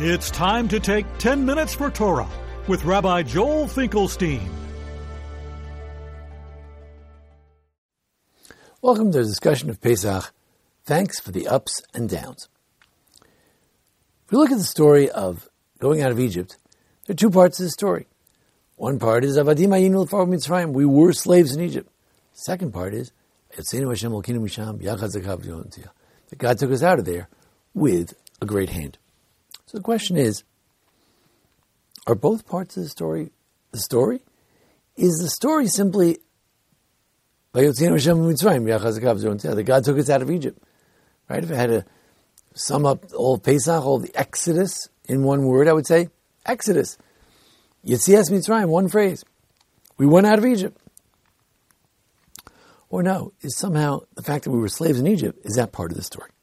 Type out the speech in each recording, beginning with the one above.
It's time to take 10 minutes for Torah with Rabbi Joel Finkelstein. Welcome to the discussion of Pesach. Thanks for the ups and downs. If we look at the story of going out of Egypt, there are two parts of the story. One part is Avadim Hayinu L'Farav Mitzrayim. We were slaves in Egypt. The second part is that God took us out of there with a great hand. So the question is, are both parts of the story the story? Is the story simply that God took us out of Egypt? Right? If I had to sum up all Pesach, all the Exodus in one word, I would say Exodus. Yetzias Mitzrayim, one phrase. We went out of Egypt. Or no, is somehow the fact that we were slaves in Egypt, is that part of the story?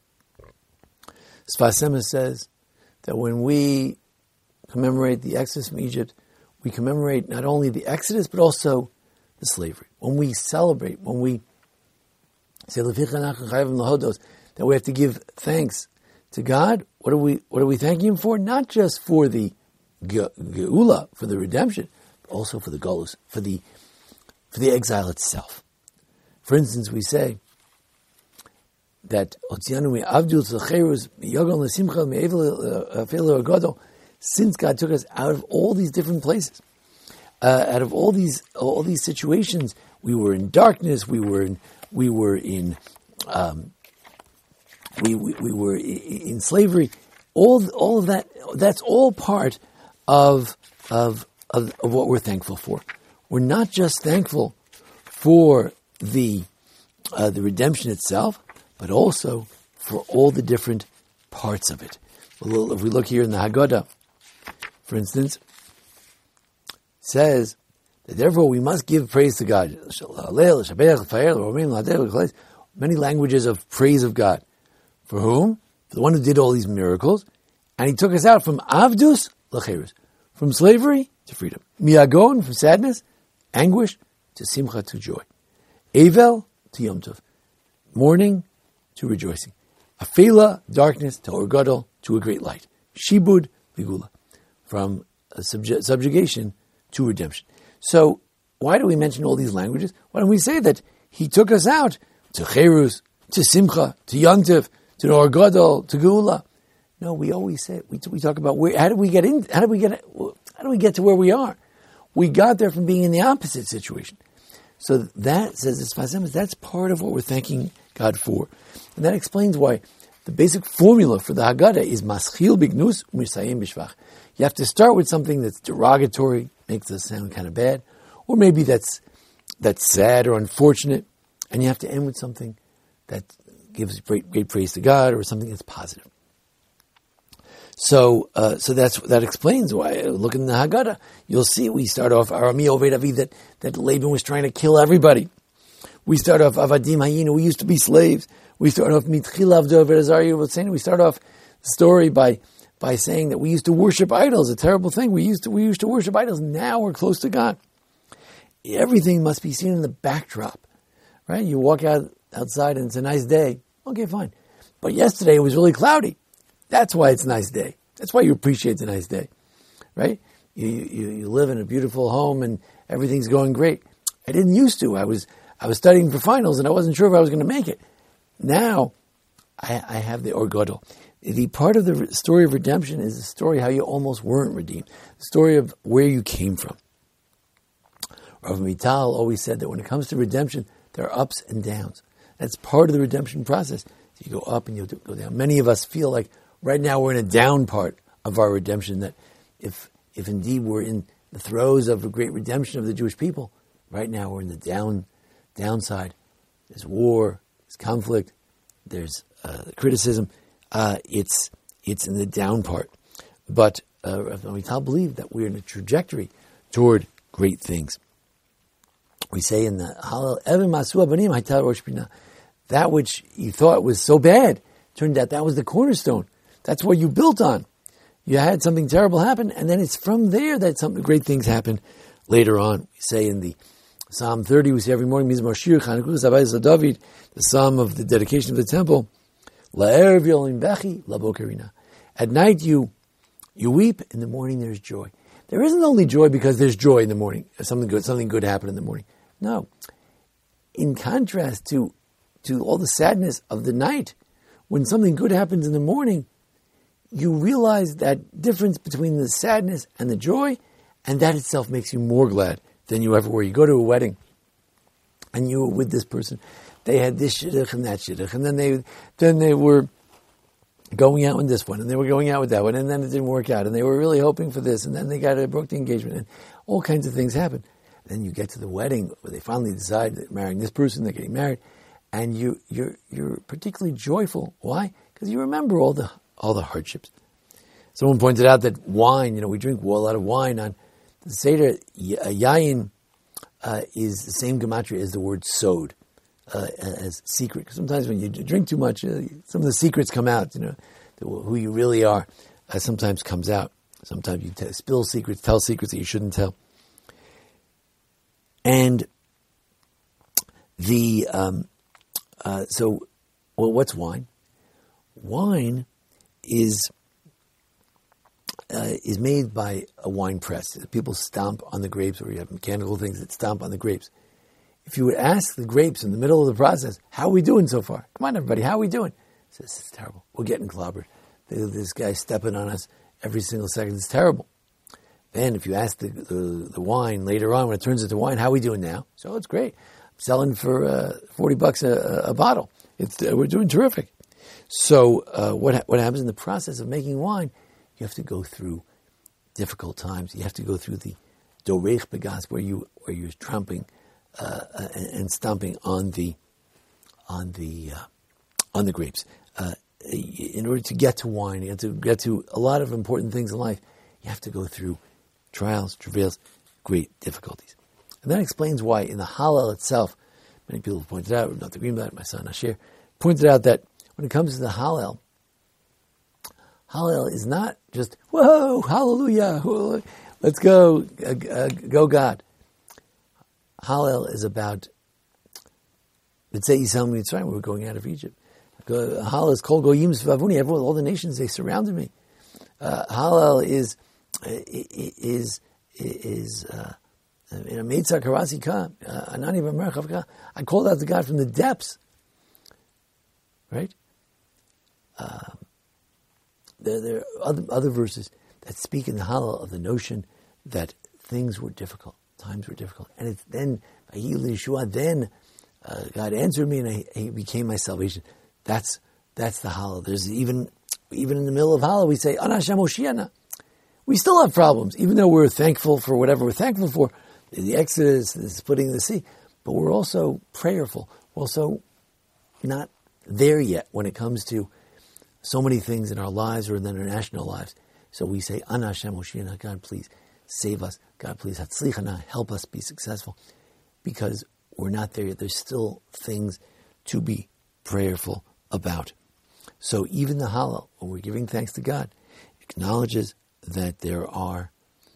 Sfas Emes says that when we commemorate the Exodus from Egypt, we commemorate not only the Exodus, but also the slavery. When we celebrate, when we say that we have to give thanks to God, what are we thanking Him for? Not just for the geula, for the redemption, but also for the golus, for the exile itself. For instance, we say that since God took us out of all these different places, out of all these situations, we were in darkness, we were in slavery. All of that, that's all part of what we're thankful for. We're not just thankful for the redemption itself, but also for all the different parts of it. If we look here in the Haggadah, for instance, it says that therefore we must give praise to God. Many languages of praise of God. For whom? For the one who did all these miracles, and He took us out from Avdus l'Cherus, from slavery to freedom. Miagon, from sadness, anguish, to Simcha, to joy. Avel, to Yom Tov. Mourning, to rejoicing. Afela, darkness, to Or Gadol, to a great light. Shibud, Ligula, from subjugation to redemption. So, why do we mention all these languages? Why don't we say that He took us out to Cherus, to Simcha, to Yom Tov, to Or Gadol, to Geula? No, we always say we talk about how do we get to where we are? We got there from being in the opposite situation. So that, says the Sfas Emes, that's part of what we're thanking God for. And that explains why the basic formula for the Haggadah is Maschil Bignus U'Misayim B'Shvach. You have to start with something that's derogatory, makes us sound kind of bad, or maybe that's sad or unfortunate, and you have to end with something that gives great praise to God, or something that's positive. So that explains why. Look in the Haggadah, you'll see we start off Arami Oved Avi, that Laban was trying to kill everybody. We start off Avadim Hayinu, we used to be slaves. We start off Mitchil Avdo Oved Azariah. We start off the story by saying that we used to worship idols, a terrible thing. We used to worship idols. Now we're close to God. Everything must be seen in the backdrop, right? You walk outside and it's a nice day. Okay, fine. But yesterday it was really cloudy. That's why it's a nice day. That's why you appreciate the nice day, right? You live in a beautiful home and everything's going great. I didn't used to. I was studying for finals and I wasn't sure if I was going to make it. Now I have the Or Gadol. The part of the story of redemption is the story how you almost weren't redeemed. The story of where you came from. Rav Mital always said that when it comes to redemption, there are ups and downs. That's part of the redemption process. You go up and you go down. Many of us feel like right now we're in a down part of our redemption, that if indeed we're in the throes of a great redemption of the Jewish people, right now we're in the downside. There's war, there's conflict, there's criticism. It's in the down part. But Rav Mital believed that we're in a trajectory toward great things. We say in the Hallel, Even Masu Abanim Hayta Rosh Binah, that which you thought was so bad, turned out that was the cornerstone. That's what you built on. You had something terrible happen, and then it's from there that some great things happen later on. We say in the Psalm 30, we say every morning, Mizmor Shir Chanukus Havayis LaDavid, the Psalm of the dedication of the temple, La'erev Yolim Bechi Labokerina. At night you You weep, in the morning there's joy. There isn't only joy because there's joy in the morning. Something good happened in the morning. No. In contrast to all the sadness of the night, when something good happens in the morning, you realize that difference between the sadness and the joy, and that itself makes you more glad than you ever were. You go to a wedding, and you were with this person. They had this shidduch and that shidduch, and then they were going out with this one, and they were going out with that one, and then it didn't work out, and they were really hoping for this, and then they broke the engagement, and all kinds of things happened. And then you get to the wedding where they finally decide they're marrying this person, they're getting married, and you're particularly joyful. Why? Because you remember all the hardships. Someone pointed out that wine, we drink a lot of wine on the Seder. Yayin is the same gematria as the word sod, as secret. Because sometimes when you drink too much, some of the secrets come out. Who you really are sometimes comes out. Sometimes you spill secrets, tell secrets that you shouldn't tell. And what's wine? Wine is made by a wine press. People stomp on the grapes, or you have mechanical things that stomp on the grapes. If you would ask the grapes in the middle of the process, how are we doing so far? Come on, everybody, how are we doing? He says, it's terrible. We're getting clobbered. This guy's stepping on us every single second. It's terrible. Then if you ask the wine later on, when it turns into wine, how are we doing now? So it's great. I'm selling for $40 a bottle. We're doing terrific. So what happens in the process of making wine? You have to go through difficult times. You have to go through the dorech begas, where you're tramping and stomping on the grapes. In order to get to wine, you have to get to a lot of important things in life. You have to go through trials, travails, great difficulties. And that explains why in the Hallel itself, many people have pointed out, Dr. Greenblatt, my son Asher, pointed out that when it comes to the Hallel is not just, whoa, hallelujah, let's go, go God. Hallel is about, let's say Yisrael Mitzrayim, we were going out of Egypt. Hallel is Kol Goyim Svavuni, everyone, all the nations, they surrounded me. Hallel is Meitzar Karasi Ka, Anani B'Merchav Ka. I called out to God from the depths. Right? There are other verses that speak in the Hallel of the notion that things were difficult, times were difficult, and it's then Yeshua. Then God answered me, and He became my salvation. That's the Hallel. There's even in the middle of Hallel we say Ana Hashem Hoshiana. We still have problems, even though we're thankful for whatever we're thankful for, the Exodus, the splitting of the sea. But we're also prayerful. We're also not there yet when it comes to so many things in our lives or in our national lives. So we say, Ana Hashem Hoshiana, God, please save us. God, please Hatzlichana, help us be successful. Because we're not there yet. There's still things to be prayerful about. So even the Hallel, when we're giving thanks to God, acknowledges that there are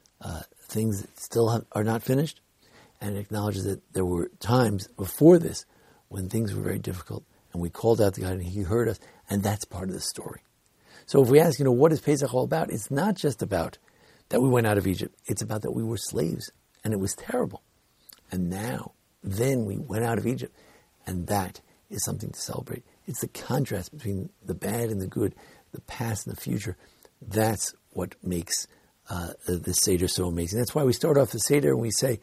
things that still are not finished, and acknowledges that there were times before this when things were very difficult, and we called out to God and He heard us, and that's part of the story. So if we ask, what is Pesach all about? It's not just about that we went out of Egypt. It's about that we were slaves, and it was terrible. And then we went out of Egypt, and that is something to celebrate. It's the contrast between the bad and the good, the past and the future. That's what makes the Seder so amazing. That's why we start off the Seder and we say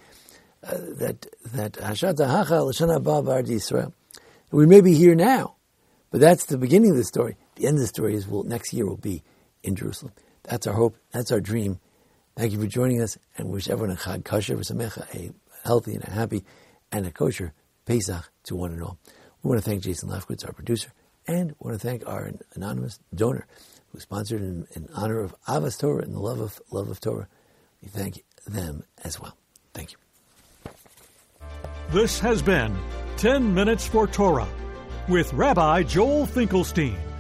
that Hashat Hacha L'Shana Haba B'Ardi Yisrael. We may be here now, but that's the beginning of the story. The end of the story is next year we'll be in Jerusalem. That's our hope. That's our dream. Thank you for joining us, and wish everyone a Chag Kosher V'Samecha, a healthy and a happy and a kosher Pesach to one and all. We want to thank Jason Lefkowitz, our producer, and we want to thank our anonymous donor who sponsored in honor of Avas Torah and the love of Torah. We thank them as well. Thank you. This has been 10 Minutes for Torah with Rabbi Joel Finkelstein.